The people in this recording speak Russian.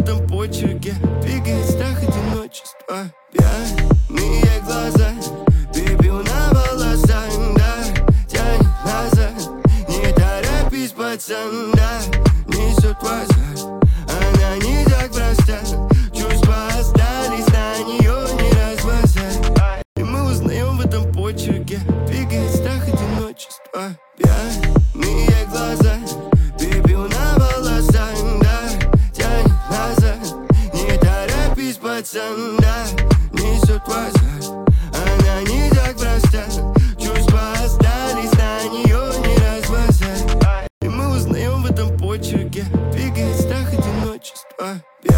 этом почерке двигает страх одиночества. Пьяные глаза, пепел на волосах, да, тянет назад. Не торопись, пацан, да, несет в азарт. Она не так проста, чувства остались, на нее не разбазар. И мы узнаем в этом почерке двигает страх одиночества. Пьяные глаза, пепел на волосах, да, тянет назад. Не торопись, пацан, да, несет в азарт. Она не так проста, чувства остались, на нее не разбазар. И мы узнаем в этом почерке двигает страх одиночества.